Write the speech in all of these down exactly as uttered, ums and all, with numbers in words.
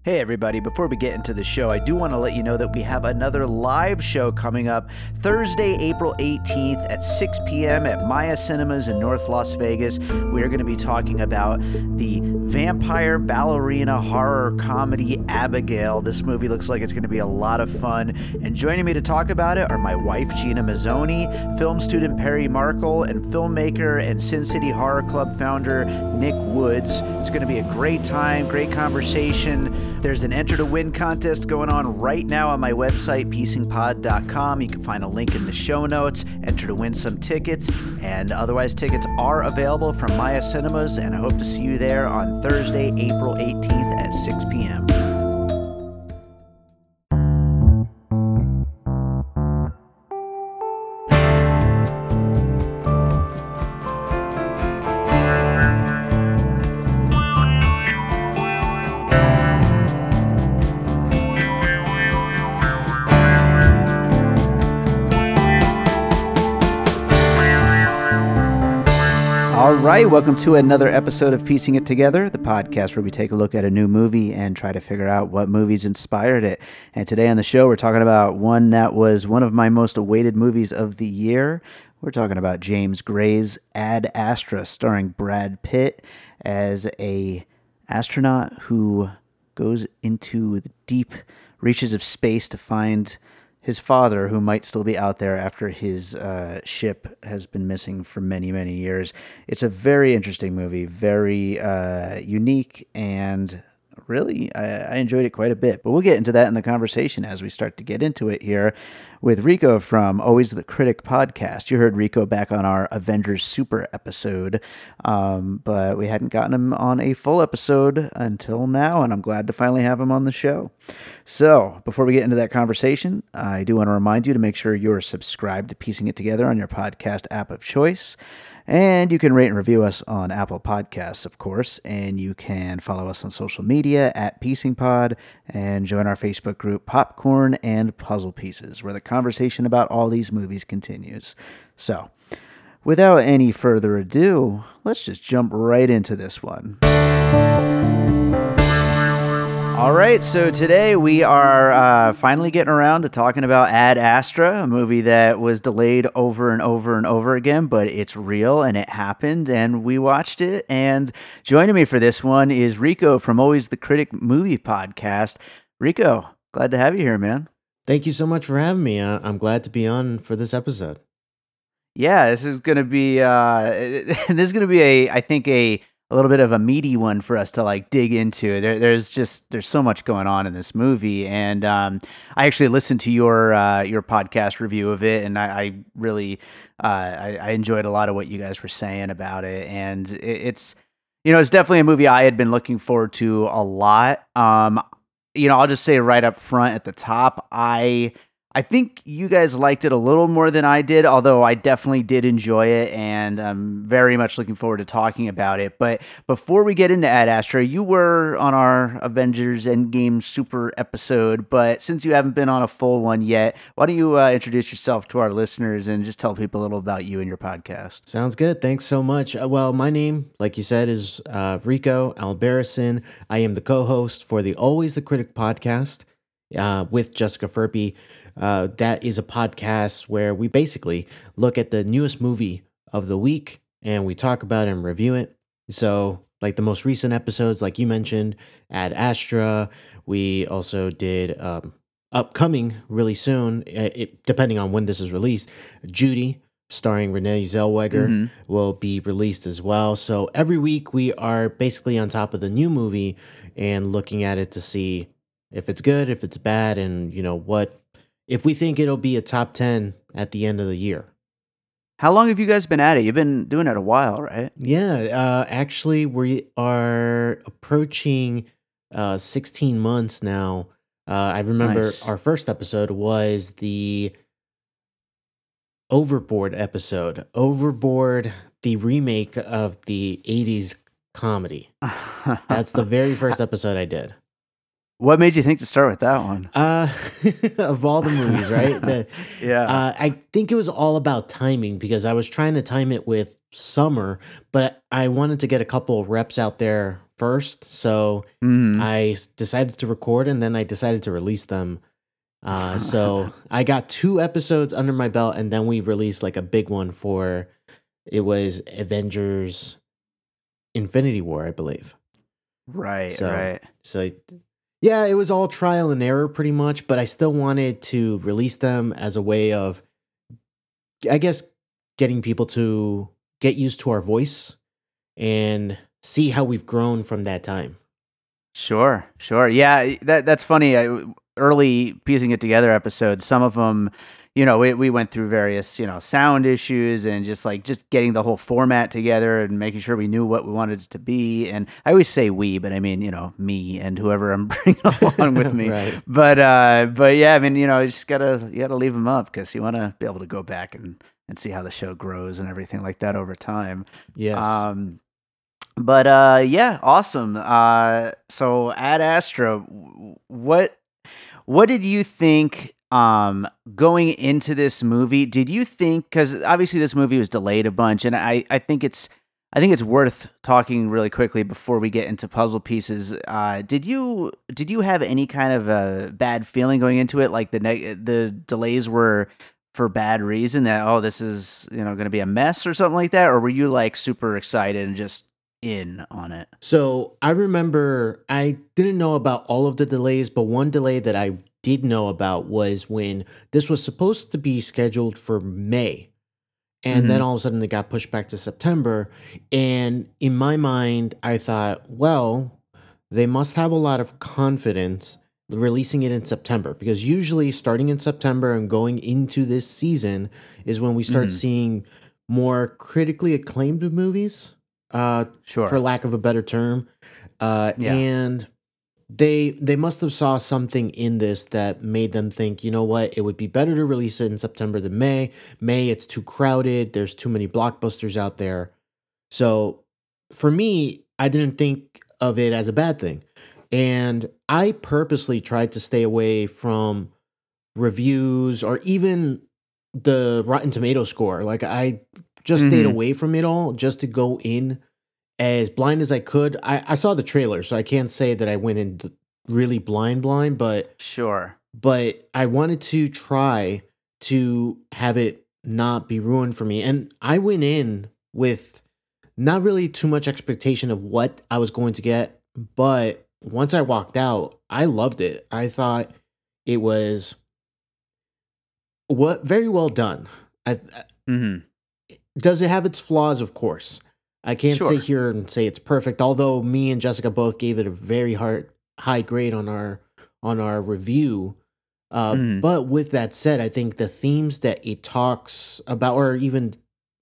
Hey everybody, before we get into the show, I do want to let you know that we have another live show coming up Thursday, April eighteenth at six p.m. at Maya Cinemas in North Las Vegas. We are going to be talking about the vampire ballerina horror comedy Abigail. This movie looks like it's going to be a lot of fun. And joining me to talk about it are my wife, Gina Mazzoni, film student Perry Markle, and filmmaker and Sin City Horror Club founder Nick Woods. It's going to be a great time, great conversation. There's an Enter to Win contest going on right now on my website, piecing pod dot com. You can find a link in the show notes. Enter to win some tickets, and otherwise tickets are available from Maya Cinemas, and I hope to see you there on Thursday, April eighteenth at six p.m. All right, welcome to another episode of Piecing It Together, the podcast where we take a look at a new movie and try to figure out what movies inspired it. And today on the show, we're talking about one that was one of my most awaited movies of the year. We're talking about James Gray's Ad Astra, starring Brad Pitt as a astronaut who goes into the deep reaches of space to find his father, who might still be out there after his uh, ship has been missing for many, many years. It's a very interesting movie, very uh, unique, and really, I, I enjoyed it quite a bit. But we'll get into that in the conversation as we start to get into it here with Rico from Always the Critic podcast. You heard Rico back on our Avengers Super episode, um, but we hadn't gotten him on a full episode until now, and I'm glad to finally have him on the show. So, before we get into that conversation, I do want to remind you to make sure you're subscribed to Piecing It Together on your podcast app of choice. And you can rate and review us on Apple Podcasts, of course, and you can follow us on social media at PiecingPod and join our Facebook group Popcorn and Puzzle Pieces, where the conversation about all these movies continues. So, without any further ado, let's just jump right into this one. All right, so today we are uh, finally getting around to talking about Ad Astra, a movie that was delayed over and over and over again, but it's real and it happened, and we watched it. And joining me for this one is Rico from Always the Critic movie podcast. Rico, glad to have you here, man. Thank you so much for having me. Uh, I'm glad to be on for this episode. Yeah, this is going to be uh, this is going to be a, I think a. a little bit of a meaty one for us to like dig into. There, there's just there's so much going on in this movie, and um, I actually listened to your uh, your podcast review of it, and I, I really uh, I, I enjoyed a lot of what you guys were saying about it. And it, it's you know it's definitely a movie I had been looking forward to a lot. Um, you know, I'll just say right up front at the top, I. I think you guys liked it a little more than I did, although I definitely did enjoy it, and I'm very much looking forward to talking about it. But before we get into Ad Astra, you were on our Avengers Endgame Super episode, but since you haven't been on a full one yet, why don't you uh, introduce yourself to our listeners and just tell people a little about you and your podcast? Sounds good. Thanks so much. Uh, well, my name, like you said, is uh, Rico Albarracin. I am the co-host for the Always the Critic podcast uh, with Jessica Furby. Uh, that is a podcast where we basically look at the newest movie of the week and we talk about and review it. So, like the most recent episodes, like you mentioned, Ad Astra. We also did um, upcoming really soon, it, depending on when this is released, Judy, starring Renee Zellweger, mm-hmm. will be released as well. So every week we are basically on top of the new movie and looking at it to see if it's good, if it's bad, and you know what. If we think it'll be a top ten at the end of the year. How long have you guys been at it? You've been doing it a while, right? Yeah, uh, actually, we are approaching uh, sixteen months now. Uh, I remember nice. Our first episode was the Overboard episode. Overboard, the remake of the eighties comedy. That's the very first episode I did. What made you think to start with that one? Uh, of all the movies, right? The, yeah. Uh, I think it was all about timing because I was trying to time it with summer, but I wanted to get a couple of reps out there first, so Mhm. I s- decided to record and then I decided to release them. Uh, so I got two episodes under my belt, and then we released like a big one for it was Avengers Infinity War, I believe. Right, So, right. so yeah, it was all trial and error pretty much, but I still wanted to release them as a way of, I guess, getting people to get used to our voice and see how we've grown from that time. Sure, sure. Yeah, that that's funny. I, early piecing it together episodes, some of them, you know, we we went through various, you know, sound issues and just like just getting the whole format together and making sure we knew what we wanted it to be. And I always say we, but I mean, you know, me and whoever I'm bringing along with me. Right. But uh, but yeah, I mean, you know, you just gotta you gotta leave them up because you want to be able to go back and and see how the show grows and everything like that over time. Yes. Um, but uh, yeah, awesome. Uh, so Ad Astra, w- what what did you think um going into this movie? Did you think, cuz obviously this movie was delayed a bunch, and I I think it's I think it's worth talking really quickly before we get into puzzle pieces. Uh did you did you have any kind of a bad feeling going into it, like the neg- the delays were for bad reason, that oh this is, you know, going to be a mess or something like that, or were you like super excited and just in on it? So I remember I didn't know about all of the delays, but one delay that I did know about was when this was supposed to be scheduled for May. And then Mhm. all of a sudden it got pushed back to September. And in my mind, I thought, well, they must have a lot of confidence releasing it in September because usually starting in September and going into this season is when we start Mhm. seeing more critically acclaimed movies, uh, for Sure. lack of a better term. Uh, Yeah. and they they must have saw something in this that made them think, you know what, it would be better to release it in September than May. May, it's too crowded. There's too many blockbusters out there. So for me, I didn't think of it as a bad thing. And I purposely tried to stay away from reviews or even the Rotten Tomato score. Like I just stayed Mhm. away from it all just to go in as blind as I could. I, I saw the trailer, so I can't say that I went in th- really blind, blind, but Sure. but I wanted to try to have it not be ruined for me. And I went in with not really too much expectation of what I was going to get, but once I walked out, I loved it. I thought it was what very well done. I, Mhm. Does it have its flaws? Of course. I can't sit Sure. here and say it's perfect, although me and Jessica both gave it a very hard high grade on our on our review. Uh, Mhm. but with that said, I think the themes that it talks about or even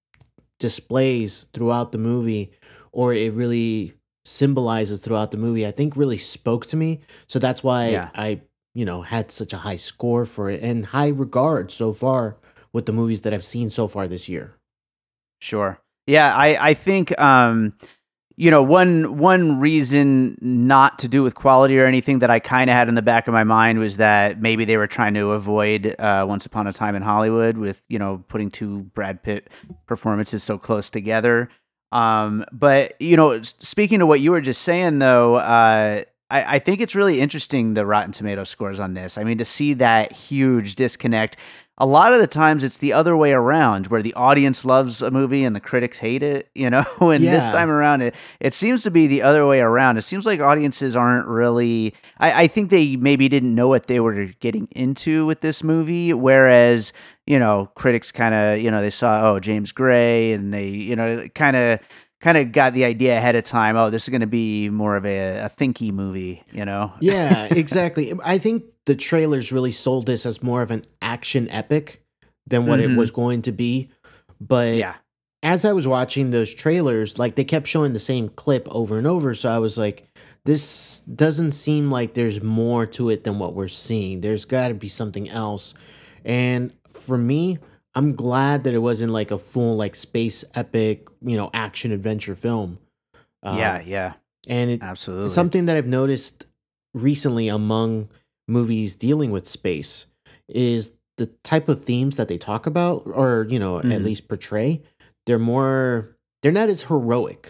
displays throughout the movie, or it really symbolizes throughout the movie, I think really spoke to me. So that's why Yeah. I, you know, had such a high score for it and high regard so far with the movies that I've seen so far this year. Sure. Yeah, I I think um you know, one one reason not to do with quality or anything that I kind of had in the back of my mind was that maybe they were trying to avoid uh, Once Upon a Time in Hollywood with, you know, putting two Brad Pitt performances so close together. Um, but you know, s- speaking to what you were just saying, though, uh, I, I think it's really interesting the Rotten Tomato scores on this. I mean, to see that huge disconnect. A lot of the times it's the other way around, where the audience loves a movie and the critics hate it, you know. And this Yeah. time around, it it seems to be the other way around. It seems like audiences aren't really. I, I think they maybe didn't know what they were getting into with this movie, whereas you know critics kind of, you know, they saw, oh, James Gray, and they, you know, kind of kind of got the idea ahead of time. Oh, this is going to be more of a, a thinky movie, you know. Yeah, exactly. I think the trailers really sold this as more of an action epic than what it Hmm. was going to be. But Yeah. as I was watching those trailers, like they kept showing the same clip over and over. So I was like, this doesn't seem like there's more to it than what we're seeing. There's got to be something else. And for me, I'm glad that it wasn't like a full, like, space epic, you know, action adventure film. Yeah. Um, Yeah. and it Absolutely. something that I've noticed recently among movies dealing with space is the type of themes that they talk about or, you know, at Hmm. least portray. They're more they're not as heroic.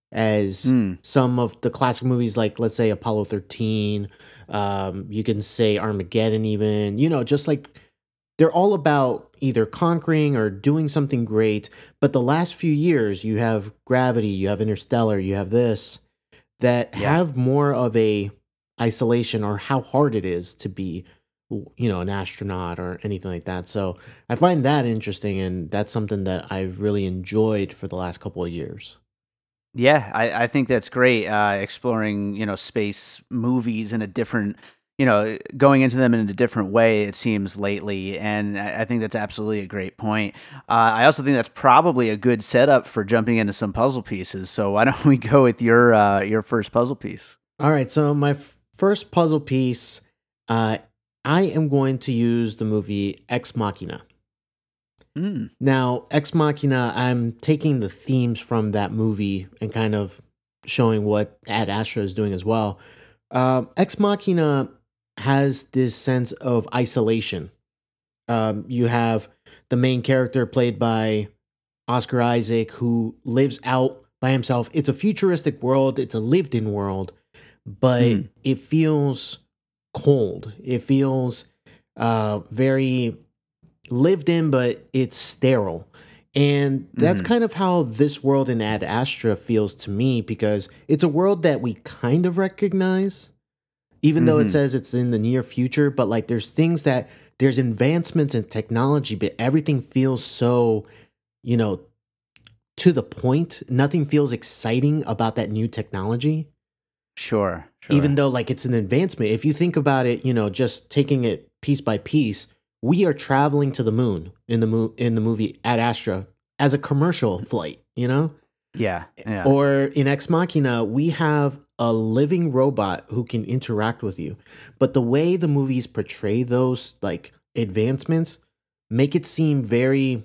as Mm. some of the classic movies, like let's say Apollo thirteen. Um, you can say Armageddon, even, you know, just like they're all about either conquering or doing something great. But the last few years, you have Gravity, you have Interstellar, you have this that Yeah. have more of a isolation or how hard it is to be, you know, an astronaut or anything like that. So I find that interesting, and that's something that I've really enjoyed for the last couple of years. Yeah, I, I think that's great. Uh, exploring, you know, space movies in a different, you know, going into them in a different way. It seems lately, and I, I think that's absolutely a great point. Uh, I also think that's probably a good setup for jumping into some puzzle pieces. So why don't we go with your uh, your first puzzle piece? All right, so my f- first puzzle piece, uh, I am going to use the movie Ex Machina. Mm. Now, Ex Machina, I'm taking the themes from that movie and kind of showing what Ad Astra is doing as well. Um, Ex Machina has this sense of isolation. Um, you have the main character played by Oscar Isaac who lives out by himself. It's a futuristic world, it's a lived in world, but Mm. it feels cold. It feels uh, very lived in, but it's sterile. And that's Mm. kind of how this world in Ad Astra feels to me, because it's a world that we kind of recognize, even though it Hmm. says it's in the near future. But like there's things that there's advancements in technology, but everything feels so, you know, to the point. Nothing feels exciting about that new technology, Sure, even sure. though like it's an advancement. If you think about it, you know, just taking it piece by piece, we are traveling to the moon in the mo- in the movie Ad Astra as a commercial flight, you know? Yeah, yeah. Or in Ex Machina, we have a living robot who can interact with you. But the way the movies portray those like advancements make it seem very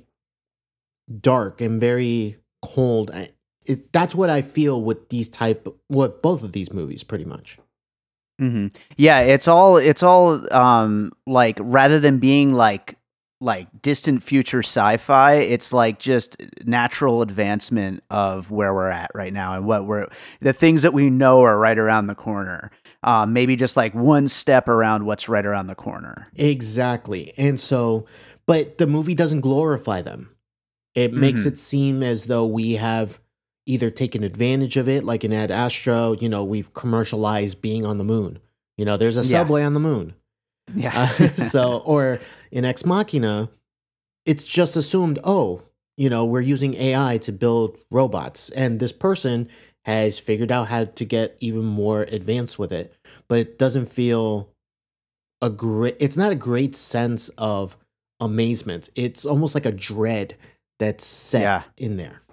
dark and very cold. I- It, that's what I feel with these type, what both of these movies, pretty much. Hmm. Yeah, it's all it's all um like rather than being like like distant future sci-fi, it's like just natural advancement of where we're at right now and what we're the things that we know are right around the corner. Um, maybe just like one step around what's right around the corner. Exactly. And so, but the movie doesn't glorify them. It makes Hmm. it seem as though we have either taken advantage of it, like in Ad Astra, you know, we've commercialized being on the moon. You know, there's a Yeah, subway on the moon. yeah. Uh, so, or in Ex Machina, it's just assumed, oh, you know, we're using A I to build robots, and this person has figured out how to get even more advanced with it, but it doesn't feel a great, it's not a great sense of amazement. It's almost like a dread that's Yeah. set in there.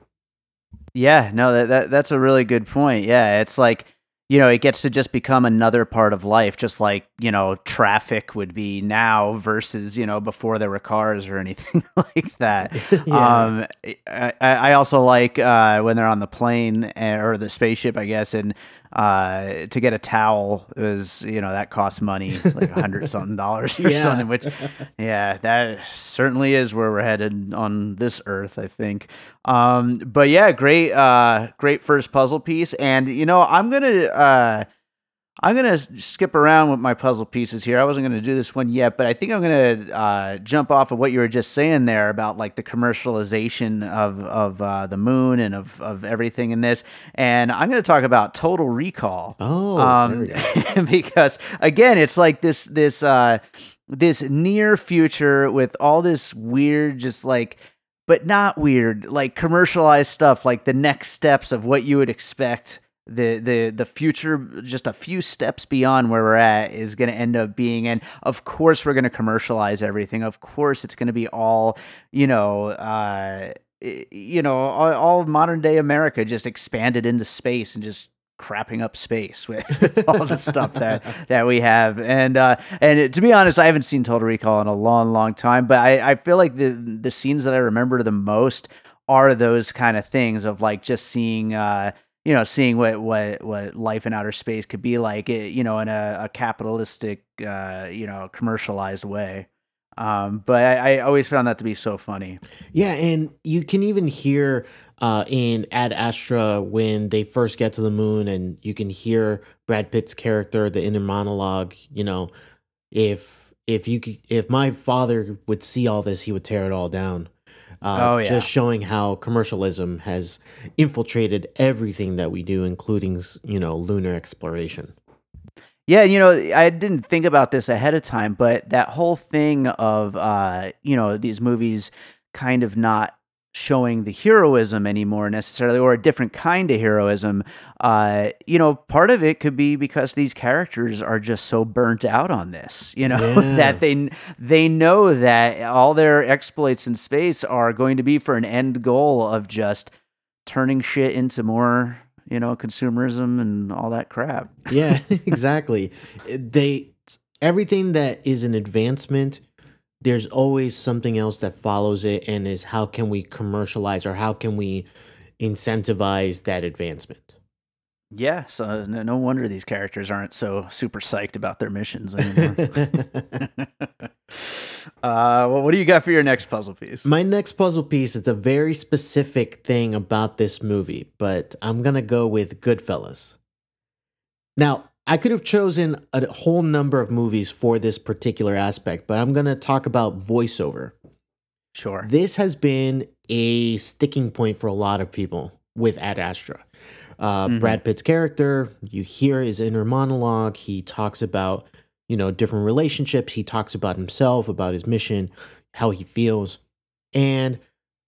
Yeah, no, that, that that's a really good point. Yeah, it's like, you know, it gets to just become another part of life, just like, you know, traffic would be now versus, you know, before there were cars or anything like that. Yeah. Um, I, I I also like uh, when they're on the plane eh, or the spaceship, I guess, and uh, to get a towel is, you know, that costs money, like a hundred something dollars or Yeah. something, which, yeah, that certainly is where we're headed on this earth, I think. Um, but yeah, great, uh, great first puzzle piece. And you know, I'm gonna, uh, I'm gonna s- skip around with my puzzle pieces here. I wasn't gonna do this one yet, but I think I'm gonna uh, jump off of what you were just saying there about like the commercialization of of uh, the moon and of of everything in this. And I'm gonna talk about Total Recall, Oh, there we um, go. because again, it's like this this uh, this near future with all this weird, just like but not weird, like commercialized stuff, like the next steps of what you would expect the the the future, just a few steps beyond where we're at, is going to end up being. And of course, we're going to commercialize everything. Of course, it's going to be all, you know, uh, y- you know, all, all of modern day America just expanded into space and just crapping up space with, with all the stuff that that we have. And uh and it, to be honest, I haven't seen Total Recall in a long long time, but i i feel like the the scenes that I remember the most are those kind of things of like just seeing uh you know seeing what what what life in outer space could be like, eh, you know in a, a capitalistic uh you know commercialized way. Um, but I, I always found that to be so funny. Yeah, and you can even hear uh, in Ad Astra when they first get to the moon, and you can hear Brad Pitt's character, the inner monologue. You know, if if you could, if my father would see all this, he would tear it all down. Uh, Oh just yeah. showing how commercialism has infiltrated everything that we do, including s- you know lunar exploration. Yeah, you know, I didn't think about this ahead of time, but that whole thing of uh, you know, these movies kind of not showing the heroism anymore necessarily, or a different kind of heroism, uh, you know, part of it could be because these characters are just so burnt out on this, you know, Yeah, that they kn- they know that all their exploits in space are going to be for an end goal of just turning shit into more, you know, consumerism and all that crap. yeah, exactly. They everything that is an advancement, there's always something else that follows it, and is how can we commercialize or how can we incentivize that advancement. Yeah, so no, no wonder these characters aren't so super psyched about their missions anymore. uh, well, what do you got for your next puzzle piece? My next puzzle piece is a very specific thing about this movie, but I'm gonna go with Goodfellas. Now, I could have chosen a whole number of movies for this particular aspect, but I'm gonna talk about voiceover. Sure. This has been a sticking point for a lot of people with Ad Astra. Uh, Hmm. Brad Pitt's character, you hear his inner monologue. He talks about, you know, different relationships. He talks about himself, about his mission, how he feels. And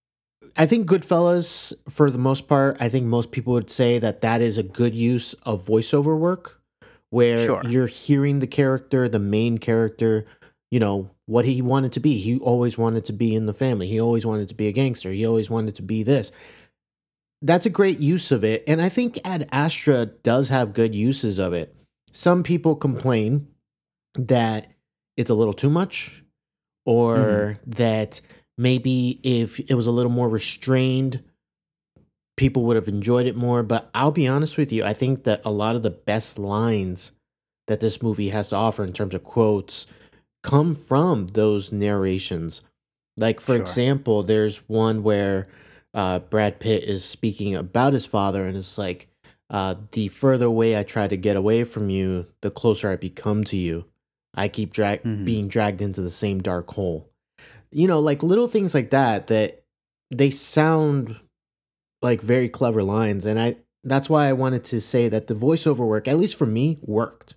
I think Goodfellas, for the most part, I think most people would say that that is a good use of voiceover work where Sure. you're hearing the character, the main character, you know, what he wanted to be. He always wanted to be in the family. He always wanted to be a gangster. He always wanted to be this. That's a great use of it. And I think Ad Astra does have good uses of it. Some people complain that it's a little too much, Hmm. or that maybe if it was a little more restrained, people would have enjoyed it more. But I'll be honest with you, I think that a lot of the best lines that this movie has to offer in terms of quotes come from those narrations. Like, for Sure. example, there's one where uh, Brad Pitt is speaking about his father, and it's like, uh, the further away I try to get away from you, the closer I become to you. I keep drag- Hmm. being dragged into the same dark hole. You know, like little things like that, that they sound like very clever lines. And I that's why I wanted to say that the voiceover work, at least for me, worked.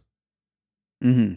Hmm.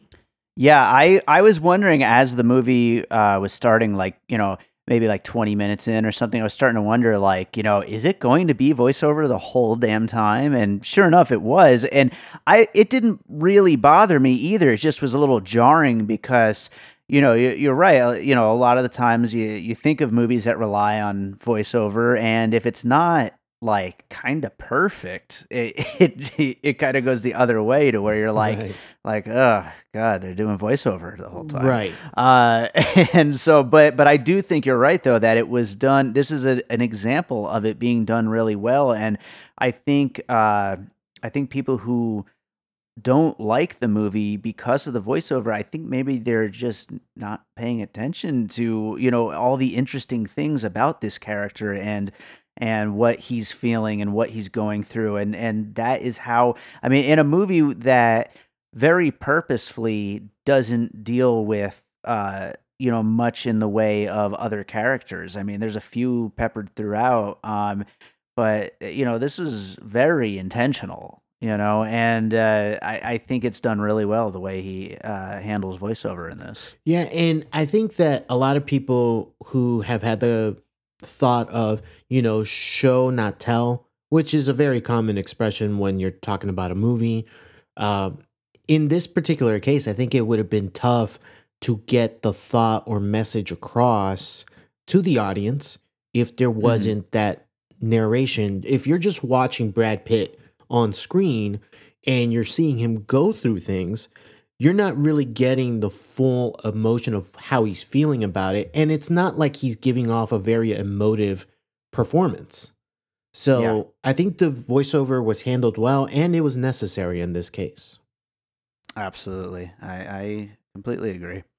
Yeah, I I was wondering as the movie uh, was starting, like, you know, maybe like twenty minutes in or something, I was starting to wonder, like, you know, is it going to be voiceover the whole damn time? And sure enough, it was. And I it didn't really bother me either. It just was a little jarring because, you know, you, you're right. uh, You know, a lot of the times you you think of movies that rely on voiceover, and if it's not like kind of perfect, it it, it kind of goes the other way to where you're like Right. like, oh God, they're doing voiceover the whole time. Right. Uh, and so, but but I do think you're right though that it was done. This is a, an example of it being done really well, and I think uh, I think people who don't like the movie because of the voiceover, I think maybe they're just not paying attention to, you know, all the interesting things about this character and and what he's feeling and what he's going through. And and that is how, I mean, in a movie that very purposefully doesn't deal with uh you know, much in the way of other characters. I mean, there's a few peppered throughout, um but uh, you know, this was very intentional, you know, and uh, I, I think it's done really well the way he uh, handles voiceover in this. Yeah, and I think that a lot of people who have had the thought of, you know, show not tell, which is a very common expression when you're talking about a movie. Um, in this particular case, I think it would have been tough to get the thought or message across to the audience if there Hmm. wasn't that narration. If you're just watching Brad Pitt on screen and you're seeing him go through things, you're not really getting the full emotion of how he's feeling about it. And it's not like he's giving off a very emotive performance. Yeah, So I think the voiceover was handled well and it was necessary in this case. absolutely. I, I completely agree.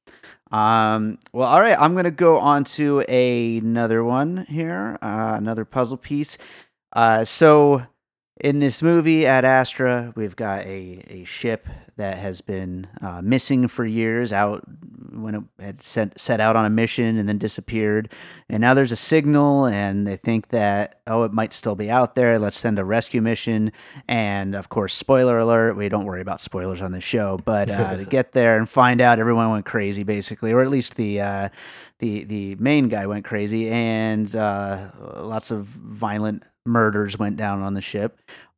Um, well, all right. I'm gonna go on to another one here, uh, another puzzle piece. Uh, so in this movie, Ad Astra, we've got a, a ship that has been uh, missing for years, out when it had set, set out on a mission and then disappeared. And now there's a signal, and they think that, oh, it might still be out there. Let's send a rescue mission. And of course, spoiler alert, we don't worry about spoilers on this show, but uh, to get there and find out everyone went crazy, basically, or at least the. Uh, the, the main guy went crazy, and uh, lots of violent murders went down on the ship.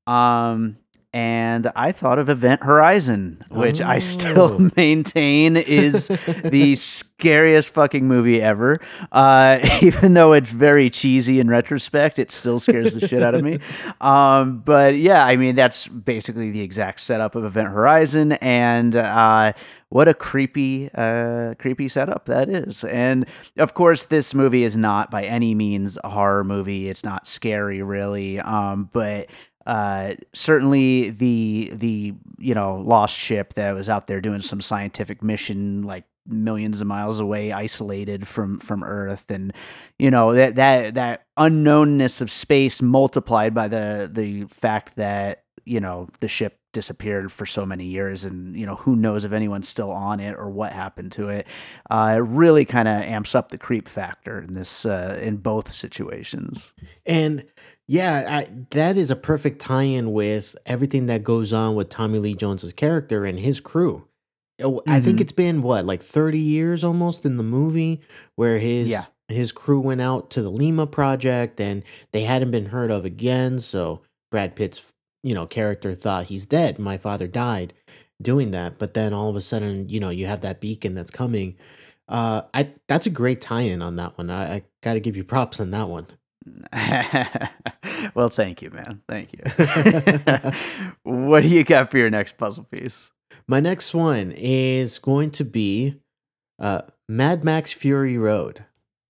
Um, and I thought of Event Horizon, which I still Oh. maintain is the scariest fucking movie ever. Uh, even though it's very cheesy in retrospect, it still scares the shit out of me. Um, but yeah, I mean, that's basically the exact setup of Event Horizon. And uh, what a creepy, uh, creepy setup that is. And of course, this movie is not by any means a horror movie. It's not scary, really. Um, but uh, certainly the the you know lost ship that was out there doing some scientific mission, like millions of miles away, isolated from from Earth, and you know that that that unknownness of space multiplied by the the fact that you know the ship disappeared for so many years, and you know who knows if anyone's still on it or what happened to it. Uh, it really kind of amps up the creep factor in this uh, in both situations. And yeah, I, that is a perfect tie-in with everything that goes on with Tommy Lee Jones's character and his crew. Oh, I think Mm-hmm. it's been what, like thirty years almost in the movie where his Yeah. his crew went out to the Lima project and they hadn't been heard of again. So Brad Pitt's, you know, character thought he's dead. My father died doing that. But then all of a sudden, you know, you have that beacon that's coming. Uh, I that's a great tie-in on that one. I, I got to give you props on that one. Well, thank you, man. Thank you. What do you got for your next puzzle piece? My next one is going to be uh, Mad Max Fury Road.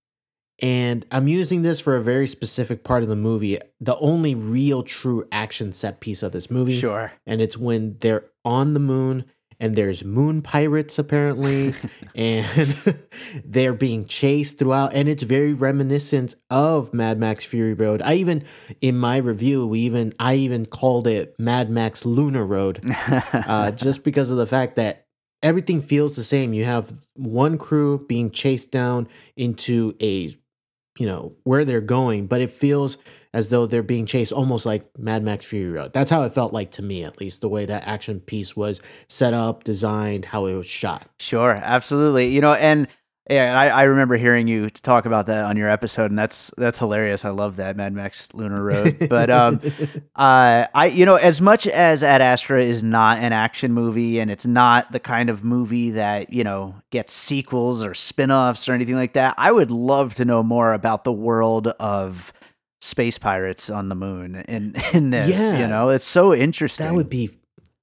And I'm using this for a very specific part of the movie, the only real true action set piece of this movie. Sure. And it's when they're on the moon and there's moon pirates apparently, and they're being chased throughout. And it's very reminiscent of Mad Max Fury Road. I even, in my review, we even, I even called it Mad Max Lunar Road, uh, just because of the fact that everything feels the same. You have one crew being chased down into a, you know, where they're going, but it feels as though they're being chased almost like Mad Max Fury Road. That's how it felt like to me, at least, the way that action piece was set up, designed, how it was shot. Sure, absolutely. You know, and yeah, I, I remember hearing you talk about that on your episode, and that's that's hilarious. I love that Mad Max Lunar Road. But um, uh, I you know, as much as Ad Astra is not an action movie, and it's not the kind of movie that you know gets sequels or spin-offs or anything like that, I would love to know more about the world of space pirates on the moon in in this. Yeah. You know, it's so interesting. That would be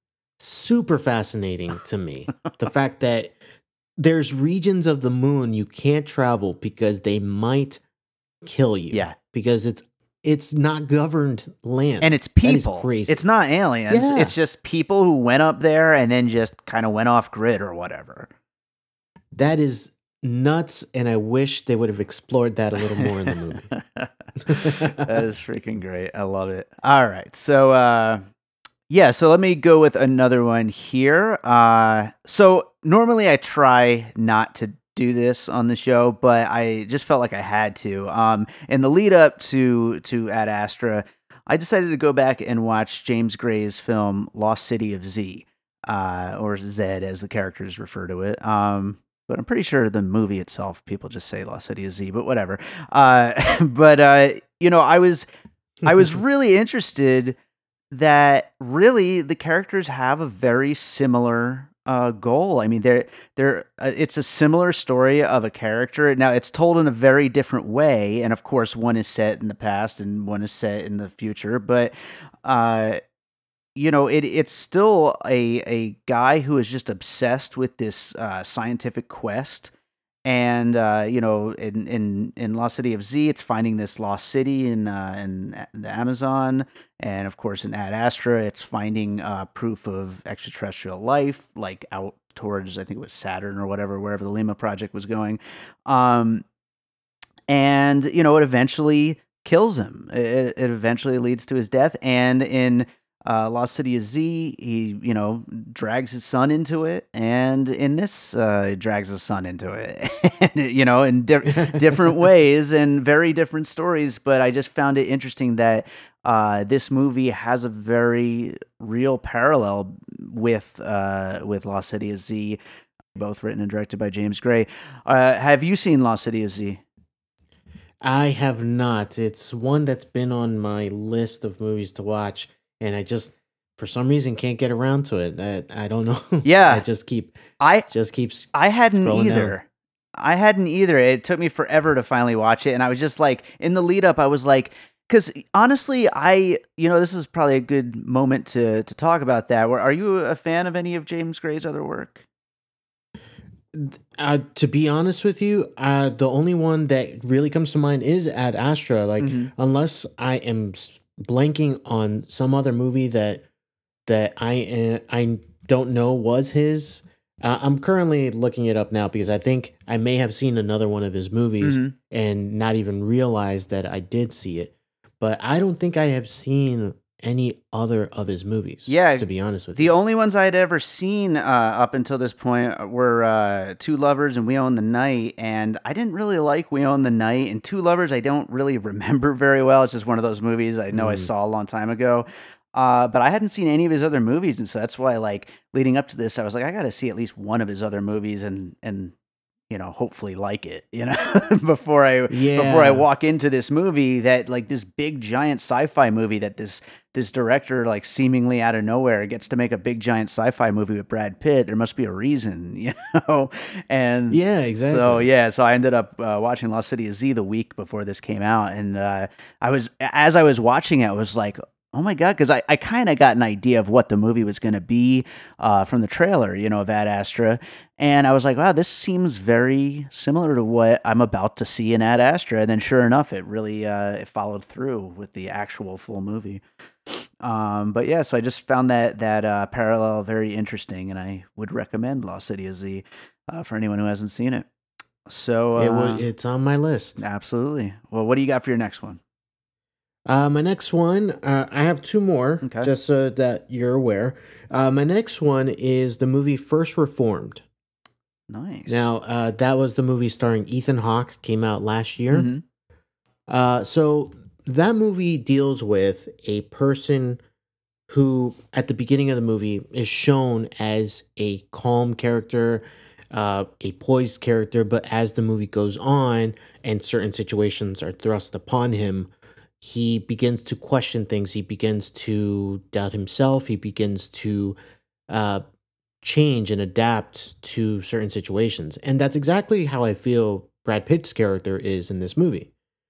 super fascinating to me. The fact that there's regions of the moon you can't travel because they might kill you. Yeah. Because it's it's not governed land. And it's That is people. crazy. It's not aliens. Yeah. It's just people who went up there and then just kind of went off grid or whatever. That is nuts, and I wish they would have explored that a little more in the movie. That is freaking great. I love it. All right. So, uh, yeah, so let me go with another one here. Uh, so normally I try not to do this on the show, but I just felt like I had to. Um, in the lead up to to Ad Astra, I decided to go back and watch James Gray's film Lost City of Z, uh, or Zed as the characters refer to it. Um, but I'm pretty sure the movie itself, people just say Lost City of Z, but whatever. Uh, but uh, you know, I was I was really interested that really the characters have a very similar uh, goal. I mean, they're they're uh, it's a similar story of a character. Now it's told in a very different way, and of course, one is set in the past and one is set in the future. But uh, you know, it it's still a a guy who is just obsessed with this uh, scientific quest, And uh, you know, in in in Lost City of Z, it's finding this lost city in uh, in a- the Amazon, and of course in Ad Astra, it's finding uh, proof of extraterrestrial life, like out towards I think it was Saturn or whatever, wherever the Lima project was going. Um, and you know it eventually kills him. It, it eventually leads to his death. And in uh, Lost City of Z, he you know drags his son into it, and in this, uh, he drags his son into it, and it, you know in di- different ways and very different stories. But I just found it interesting that uh, this movie has a very real parallel with uh, with Lost City of Z, both written and directed by James Gray. Uh, have you seen Lost City of Z? I have not. It's one that's been on my list of movies to watch, and I just, for some reason, can't get around to it. I, I don't know. I Yeah, just keep, I just keeps I hadn't scrolling down. either. I hadn't either. It took me forever to finally watch it, and I was just like, in the lead up, I was like, because honestly, I you know this is probably a good moment to to talk about that. Where are you a fan of any of James Gray's other work? Uh, to be honest with you, uh, the only one that really comes to mind is Ad Astra. Like, Hmm. unless I am s- blanking on some other movie that that I uh, I don't know was his. Uh, I'm currently looking it up now because I think I may have seen another one of his movies Hmm. and not even realized that I did see it. But I don't think I have seen any other of his movies, Yeah, to be honest with the you. only ones I'd ever seen uh, up until this point were uh, Two Lovers and We Own the Night, and I didn't really like We Own the Night. And Two Lovers, I don't really remember very well. It's just one of those movies I know I Mm. saw a long time ago. Uh, but I hadn't seen any of his other movies, and so that's why, like, leading up to this, I was like, I got to see at least one of his other movies, and and you know, hopefully like it, you know, before I before I Yeah. walk into this movie that like this big giant sci-fi movie that this this director like seemingly out of nowhere gets to make a big giant sci-fi movie with Brad Pitt. There must be a reason, you know. And Yeah, so exactly. yeah, so I ended up uh, watching Lost City of Z the week before this came out, and uh, I was as I was watching it, I was like, oh my god, because I, I kind of got an idea of what the movie was going to be uh, from the trailer, you know, of Ad Astra. And I was like, wow, this seems very similar to what I'm about to see in Ad Astra. And then sure enough, it really uh, it followed through with the actual full movie. Um, but yeah, so I just found that that uh, parallel very interesting, and I would recommend Lost City of Z uh, for anyone who hasn't seen it. So It wa uh, it's on my list. absolutely. Well, what do you got for your next one? Uh, my next one, uh, I have two more, Okay, just so that you're aware. Uh, my next one is the movie First Reformed. nice. Now, uh, that was the movie starring Ethan Hawke, came out last year. Hmm. Uh, so that movie deals with a person who, at the beginning of the movie, is shown as a calm character, uh, a poised character, but as the movie goes on and certain situations are thrust upon him, he begins to question things. He begins to doubt himself. He begins to uh, change and adapt to certain situations. And that's exactly how I feel Brad Pitt's character is in this movie.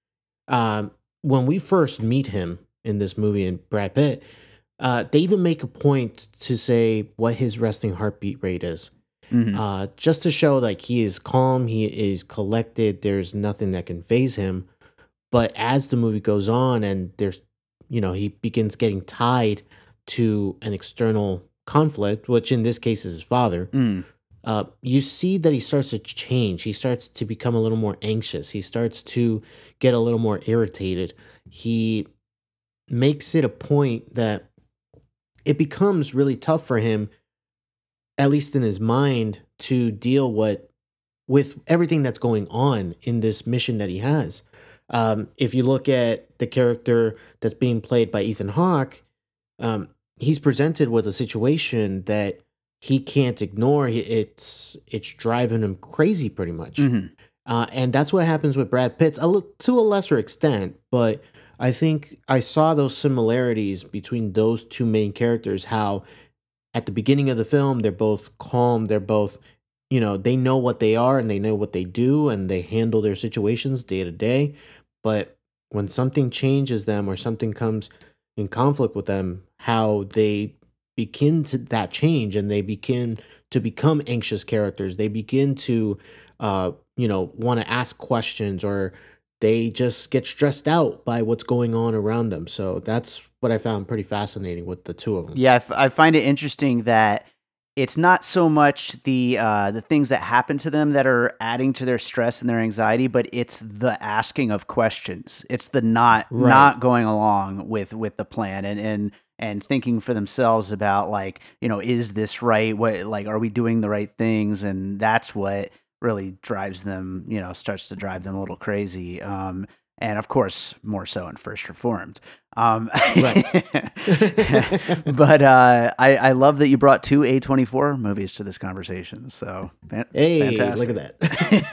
Um, when we first meet him in this movie, and Brad Pitt, uh, they even make a point to say what his resting heartbeat rate is, Hmm. uh, just to show like he is calm, he is collected. There's nothing that can phase him. But as the movie goes on, and there's, you know, he begins getting tied to an external conflict, which in this case is his father. Mm. Uh, you see that he starts to change. He starts to become a little more anxious. He starts to get a little more irritated. He makes it a point that it becomes really tough for him, at least in his mind, to deal what with everything that's going on in this mission that he has. Um, if you look at the character that's being played by Ethan Hawke, um, he's presented with a situation that he can't ignore. He- It's it's driving him crazy, pretty much. Hmm. Uh, and that's what happens with Brad Pitt a li- to a lesser extent, but I think I saw those similarities between those two main characters. How at the beginning of the film, they're both calm, they're both, you know, they know what they are and they know what they do and they handle their situations day to day. But when something changes them or something comes in conflict with them, how they begin to that change and they begin to become anxious characters. They begin to, uh, you know, want to ask questions, or they just get stressed out by what's going on around them. So that's what I found pretty fascinating with the two of them. Yeah, I, f- I find it interesting that it's not so much the uh, the things that happen to them that are adding to their stress and their anxiety, but it's the asking of questions. It's the not Right. not going along with with the plan and and and thinking for themselves about, like, you know, is this right? What, like, are we doing the right things? And that's what really drives them, you know, starts to drive them a little crazy. Um, and of course, more so in First Reformed. Um, Right. but uh, I, I love that you brought two A twenty-four movies to this conversation. So fan- Hey, fantastic. look at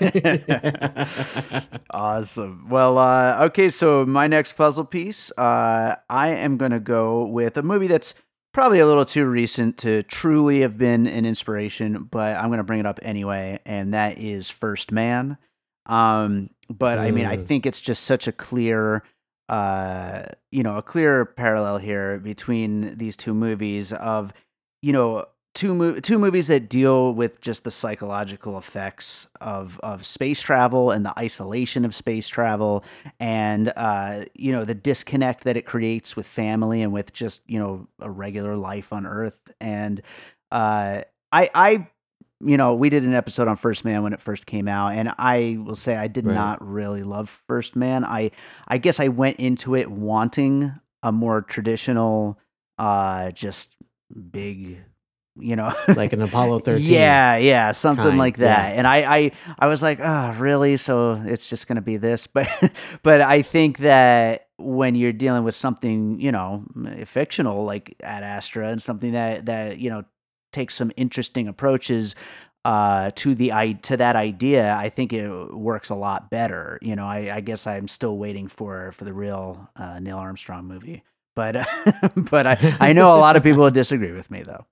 that. Awesome. Well, uh, okay, so my next puzzle piece, uh, I am going to go with a movie that's probably a little too recent to truly have been an inspiration, but I'm going to bring it up anyway, and that is First Man. Um, but I mean, I Mm. think it's just such a clear, uh, you know, a clear parallel here between these two movies of, you know, two mo- two movies that deal with just the psychological effects of of space travel and the isolation of space travel, and uh, you know, the disconnect that it creates with family and with just, you know, a regular life on Earth. And uh, I I you know, we did an episode on First Man when it first came out, and I will say I did Right. not really love First Man. I I guess I went into it wanting a more traditional, uh, just big, you know, Like an Apollo thirteen yeah, yeah, something kind. like Yeah. that. And I I I was like, oh, really? So it's just gonna be this? But but I think that when you're dealing with something, you know, m- fictional like Ad Astra, and something that that you know takes some interesting approaches uh to the i to that idea, I think it works a lot better. You know, I, I guess I'm still waiting for for the real uh, Neil Armstrong movie, but but I I know a lot of people would disagree with me though.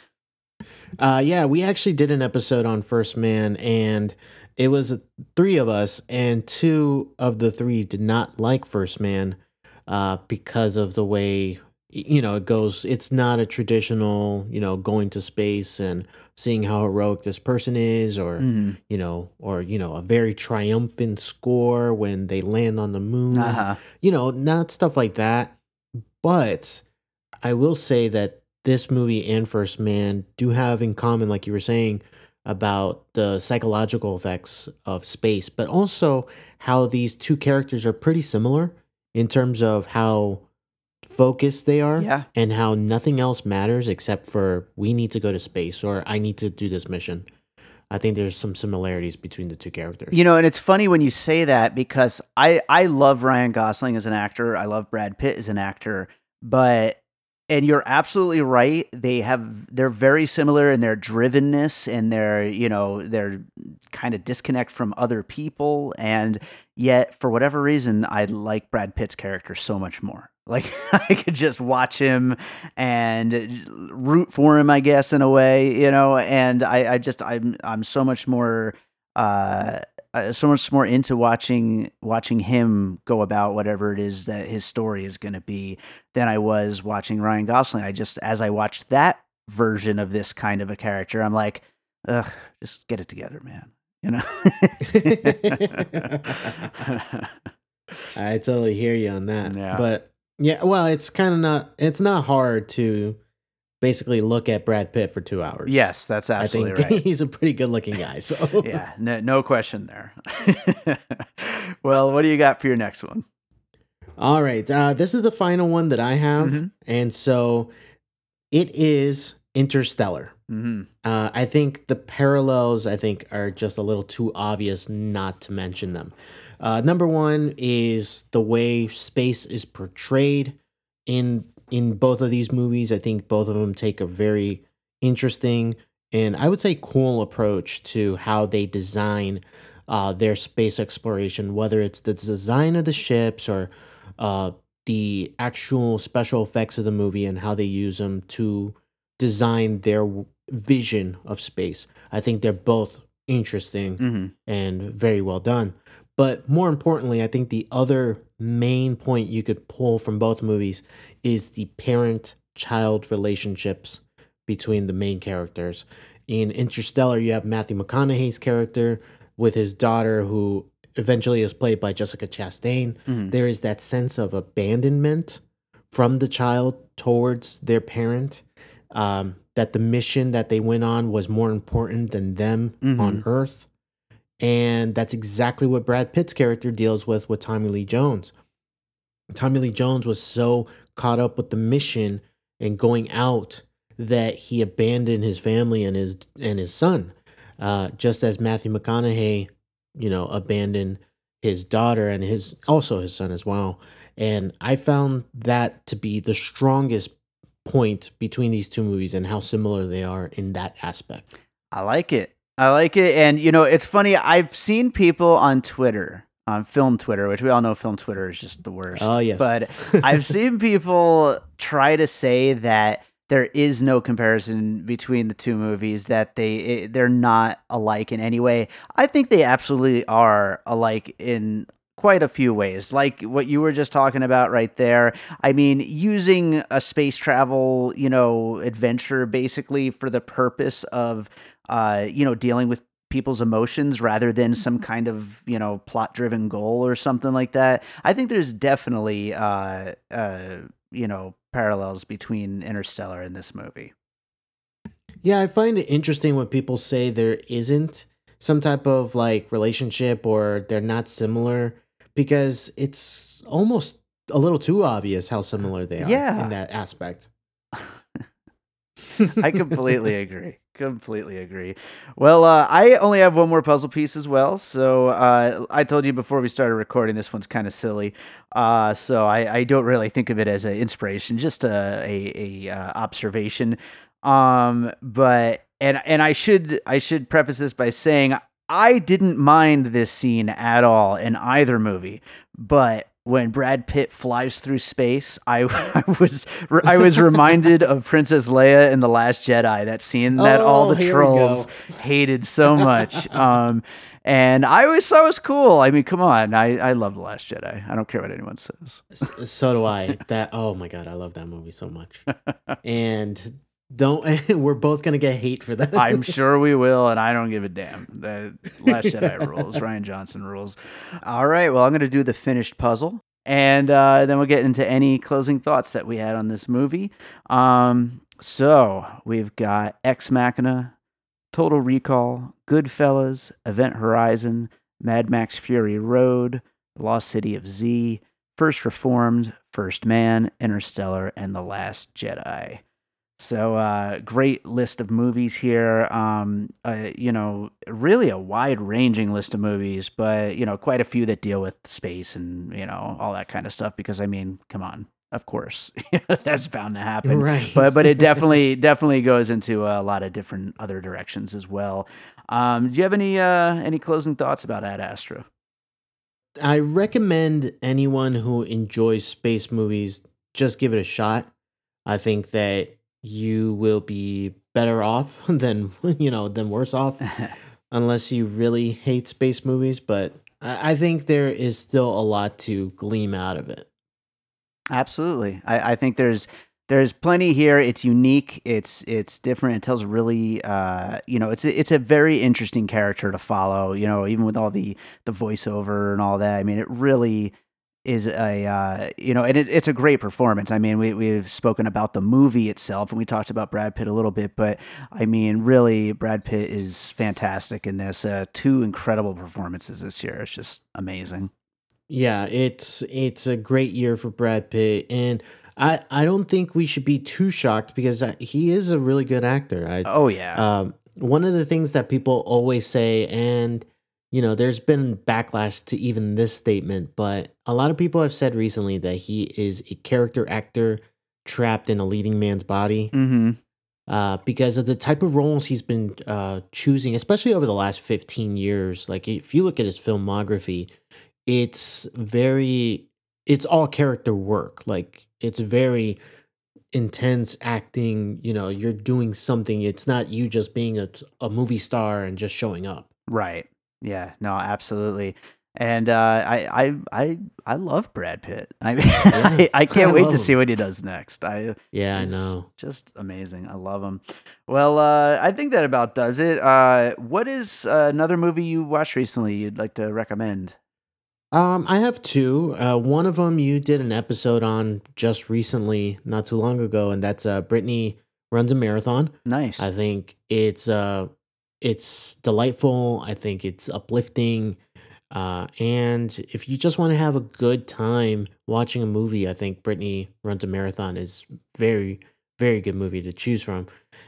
Uh, yeah, we actually did an episode on First Man, and it was three of us, and two of the three did not like First Man uh, because of the way, y- you know, it goes. It's not a traditional, you know, going to space and seeing how heroic this person is, or, Mhm. you know, or, you know, a very triumphant score when they land on the moon, Uh-huh. you know, not stuff like that. But I will say that this movie and First Man do have in common, like you were saying, about the psychological effects of space, but also how these two characters are pretty similar in terms of how focused they are Yeah. and how nothing else matters except for we need to go to space or I need to do this mission. I think there's some similarities between the two characters. You know, and it's funny when you say that, because I I love Ryan Gosling as an actor. I love Brad Pitt as an actor, but and you're absolutely right. They have they're very similar in their drivenness and their, you know, their kind of disconnect from other people, and yet for whatever reason I like Brad Pitt's character so much more. Like I could just watch him and root for him, I guess, in a way, you know, and I I just I'm I'm so much more uh, uh, so much more into watching watching him go about whatever it is that his story is going to be than I was watching Ryan Gosling. I just, as I watched that version of this kind of a character, I'm like, ugh, just get it together, man. You know. I totally hear you on that. Yeah. But yeah, well, it's kind of not it's not hard to basically look at Brad Pitt for two hours. Yes, that's I absolutely think right. he's a pretty good looking guy. So Yeah, no, no question there. Well, what do you got for your next one? all right. Uh, this is the final one that I have. Mhm. And so it is Interstellar. Mm-hmm. Uh, I think the parallels, I think, are just a little too obvious not to mention them. Uh, number one is the way space is portrayed in in both of these movies. I think both of them take a very interesting and I would say cool approach to how they design uh, their space exploration, whether it's the design of the ships or uh, the actual special effects of the movie and how they use them to design their w- vision of space. I think they're both interesting Mm-hmm. and very well done. But more importantly, I think the other main point you could pull from both movies is the parent child relationships between the main characters. In Interstellar, you have Matthew McConaughey's character with his daughter, who eventually is played by Jessica Chastain. Mhm. There is that sense of abandonment from the child towards their parent, um, that the mission that they went on was more important than them on Mhm. Earth. And that's exactly what Brad Pitt's character deals with with Tommy Lee Jones. Tommy Lee Jones was so caught up with the mission and going out that he abandoned his family and his and his son, uh, just as Matthew McConaughey, you know, abandoned his daughter and his also his son as well. And I found that to be the strongest point between these two movies and how similar they are in that aspect. I like it. I like it. And, you know, it's funny. I've seen people on Twitter, on film Twitter, which we all know film Twitter is just the worst. Oh, yes. But I've seen people try to say that there is no comparison between the two movies, that they it, they're not alike in any way. I think they absolutely are alike in quite a few ways, like what you were just talking about right there. I mean, using a space travel, you know, adventure basically for the purpose of, uh, you know, dealing with people's emotions rather than some kind of, you know, plot driven goal or something like that. I think there's definitely, uh, uh, you know, parallels between Interstellar and this movie. Yeah, I find it interesting when people say there isn't some type of like relationship or they're not similar, because it's almost a little too obvious how similar they are Yeah. in that aspect. I completely agree. Completely agree. Well, uh, I only have one more puzzle piece as well. So uh, I told you before we started recording, this one's kind of silly. Uh, so I, I don't really think of it as an inspiration, just a a, a uh, observation. Um, but and and I should I should preface this by saying I didn't mind this scene at all in either movie, but when Brad Pitt flies through space, I, I was I was reminded of Princess Leia in The Last Jedi. That scene that all Oh, the here we trolls go. hated so much. Um, and I always thought it was cool. I mean, come on, I I love The Last Jedi. I don't care what anyone says. S- So do I. That oh my god, I love that movie so much. And don't we're both gonna get hate for that. I'm sure we will, and I don't give a damn. The Last Jedi rules. Ryan Johnson rules. All right. Well, I'm going to do the finished puzzle, and uh, then we'll get into any closing thoughts that we had on this movie. Um, so we've got Ex Machina, Total Recall, Goodfellas, Event Horizon, Mad Max Fury Road, The Lost City of Z, First Reformed, First Man, Interstellar, and The Last Jedi. So, uh, great list of movies here. Um, uh, you know, really a wide-ranging list of movies, but you know, quite a few that deal with space and you know all that kind of stuff. Because I mean, come on, of course, that's bound to happen. Right. But but it definitely definitely goes into a lot of different other directions as well. Um, do you have any uh, any closing thoughts about Ad Astra? I recommend anyone who enjoys space movies just give it a shot. I think that you will be better off than you know than worse off, unless you really hate space movies. But I, I think there is still a lot to glean out of it. Absolutely. I, I think there's there's plenty here. It's unique. It's it's different. It tells a really uh you know it's a, it's a very interesting character to follow. You know, even with all the the voiceover and all that. I mean, it really is a uh, you know, and it, it's a great performance. I mean, we we've spoken about the movie itself, and we talked about Brad Pitt a little bit, but I mean, really, Brad Pitt is fantastic in this. Uh, two incredible performances this year. It's just amazing. Yeah, it's it's a great year for Brad Pitt, and I I don't think we should be too shocked because I, he is a really good actor. I Oh yeah. um one of the things that people always say, and you know, there's been backlash to even this statement, but a lot of people have said recently that he is a character actor trapped in a leading man's body, Mm-hmm. uh, because of the type of roles he's been uh, choosing, especially over the last fifteen years. Like, if you look at his filmography, it's very, it's all character work. Like, it's very intense acting. You know, you're doing something. It's not you just being a, a movie star and just showing up. Right. Yeah. No. Absolutely. And uh, I, I, I, I love Brad Pitt. I mean, Yeah, I, I I can't wait love to see him. what he does next. I Yeah, I He's know. just amazing. I love him. Well, uh, I think that about does it. Uh, what is uh, another movie you watched recently you'd like to recommend? Um, I have two. Uh, one of them you did an episode on just recently, not too long ago, and that's uh, Brittany runs a marathon. Nice. I think it's uh, it's delightful. I think it's uplifting. Uh, and if you just want to have a good time watching a movie, I think Brittany runs a marathon is very, very good movie to choose from.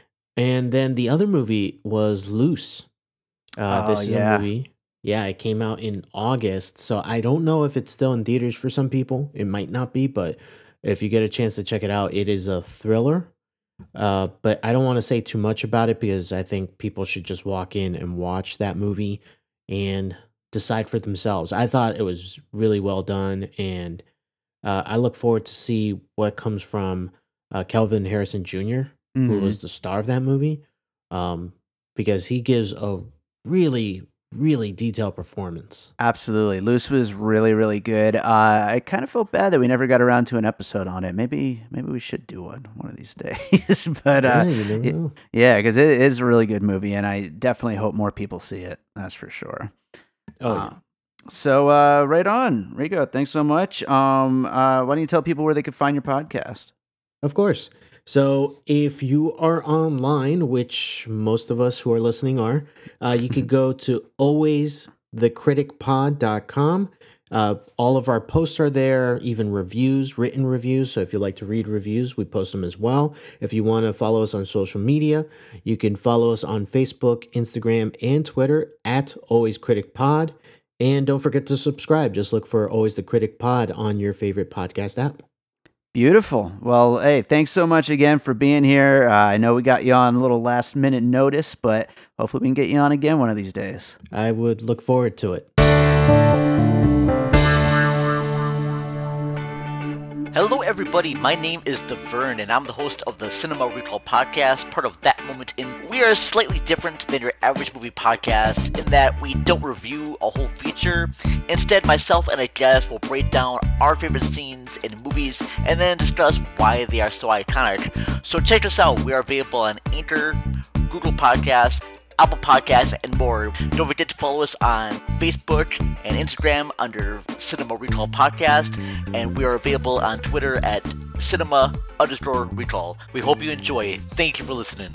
And then the other movie was Loose. Uh, Oh this is a yeah. movie. Yeah, it came out in August, so I don't know if it's still in theaters for some people. It might not be, but if you get a chance to check it out, it is a thriller. Uh, but I don't want to say too much about it because I think people should just walk in and watch that movie and decide for themselves. I thought it was really well done, and uh, I look forward to see what comes from uh, Kelvin Harrison Junior, who Hmm. was the star of that movie, um, because he gives a really, really detailed performance. Absolutely. Loose was really, really good. Uh, I kind of felt bad that we never got around to an episode on it. Maybe, maybe we should do one one of these days. but uh, Yeah, you never it, know. yeah, because it is a really good movie, and I definitely hope more people see it. That's for sure. Oh Uh, yeah, so uh, right on, Rico. Thanks so much. Um, uh, why don't you tell people where they could find your podcast? of course. So if you are online, which most of us who are listening are, uh, you could go to always the critic pod dot com. Uh, all of our posts are there, even reviews, written reviews. So if you like to read reviews, we post them as well. If you want to follow us on social media, you can follow us on Facebook, Instagram, and Twitter at Always Critic Pod. And don't forget to subscribe. Just look for Always the Critic Pod on your favorite podcast app. Beautiful. Well, hey, thanks so much again for being here. Uh, I know we got you on a little last minute notice, but hopefully we can get you on again one of these days. I would look forward to it. Hello, everybody. My name is The Vern, and I'm the host of the Cinema Recall podcast, part of That Moment In. We are slightly different than your average movie podcast in that we don't review a whole feature. Instead, myself and a guest will break down our favorite scenes in movies and then discuss why they are so iconic. So check us out. We are available on Anchor, Google Podcasts, Apple Podcasts, and more. Don't forget to follow us on Facebook and Instagram under Cinema Recall Podcast, and we are available on Twitter at Cinema underscore Recall. We hope you enjoy. Thank you for listening.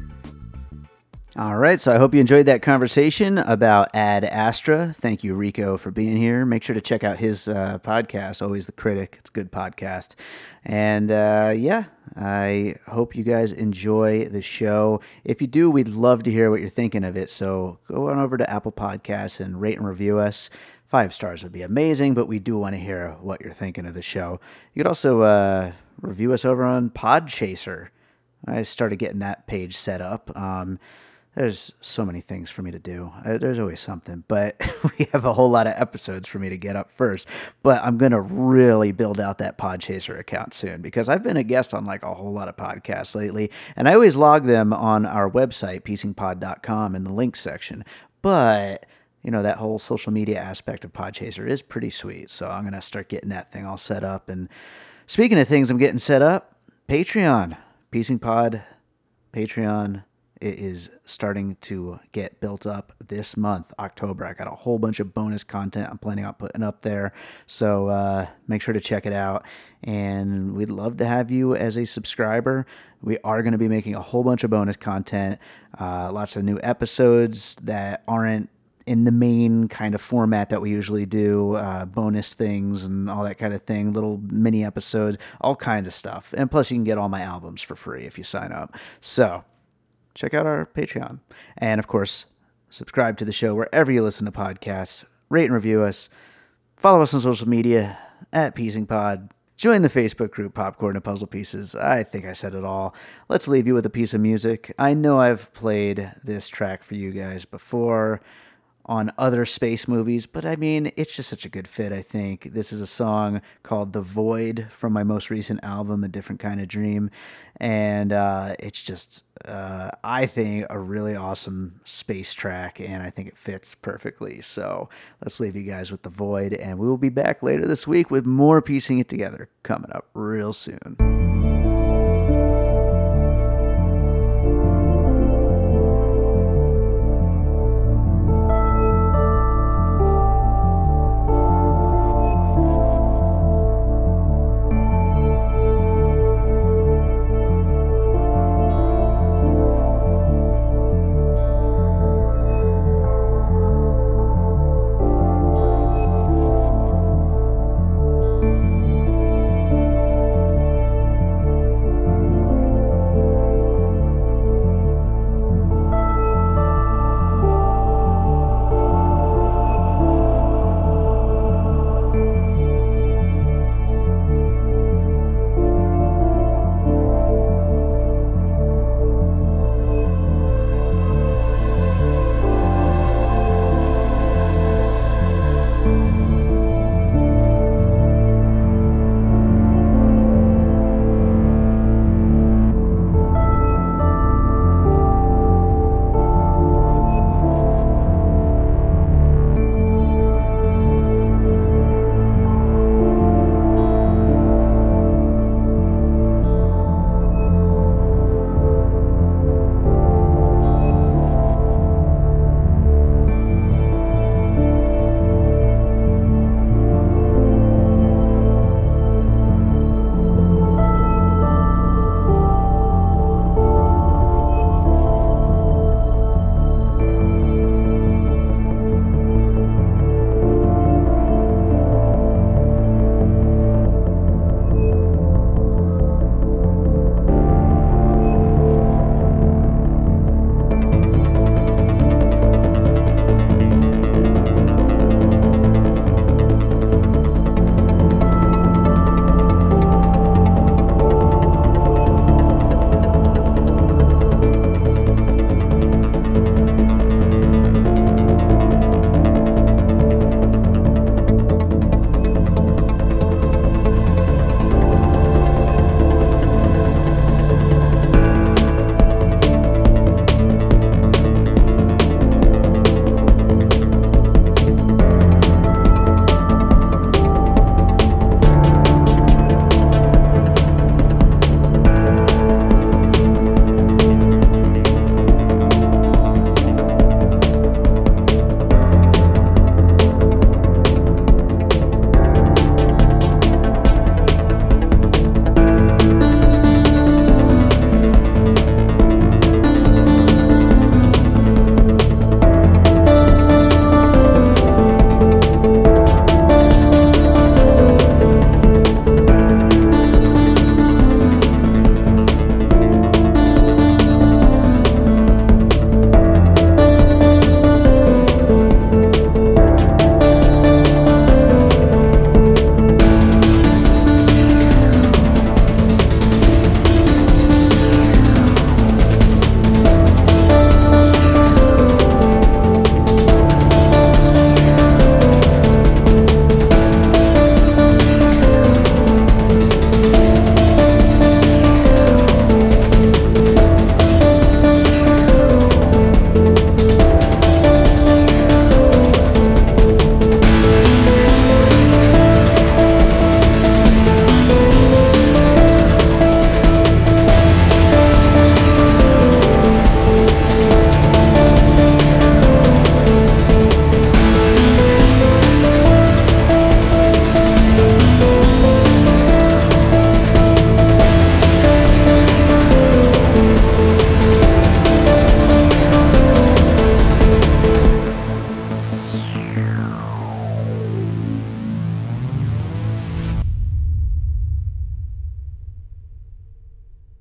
All right, so I hope you enjoyed that conversation about Ad Astra. Thank you, Rico, for being here. Make sure to check out his uh, podcast, Always the Critic. It's a good podcast. And uh, yeah, I hope you guys enjoy the show. If you do, we'd love to hear what you're thinking of it. So go on over to Apple Podcasts and rate and review us. Five stars would be amazing, but we do want to hear what you're thinking of the show. You could also uh, review us over on Podchaser. I started getting that page set up. Um, there's so many things for me to do. Uh, there's always something, but we have a whole lot of episodes for me to get up first. But I'm going to really build out that Podchaser account soon because I've been a guest on like a whole lot of podcasts lately, and I always log them on our website, piecing pod dot com, in the links section. But you know, that whole social media aspect of Podchaser is pretty sweet. So I'm going to start getting that thing all set up. And speaking of things I'm getting set up, Patreon, Piecing Pod, Patreon. It is starting to get built up this month, October. I got a whole bunch of bonus content I'm planning on putting up there. So uh, make sure to check it out. And we'd love to have you as a subscriber. We are going to be making a whole bunch of bonus content, uh, lots of new episodes that aren't in the main kind of format that we usually do, uh, bonus things and all that kind of thing, little mini episodes, all kinds of stuff. And plus you can get all my albums for free if you sign up. So check out our Patreon. And of course, subscribe to the show wherever you listen to podcasts. Rate and review us. Follow us on social media at Piecing Pod. Join the Facebook group Popcorn and Puzzle Pieces. I think I said it all. Let's leave you with a piece of music. I know I've played this track for you guys before. on other space movies, but I mean, it's just such a good fit, I think. This is a song called The Void from my most recent album, A Different Kind of Dream, and uh, it's just, uh, I think, a really awesome space track, and I think it fits perfectly. So let's leave you guys with The Void, and we will be back later this week with more Piecing It Together coming up real soon.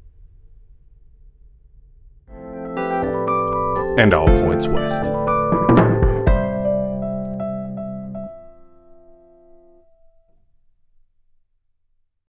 and all points west.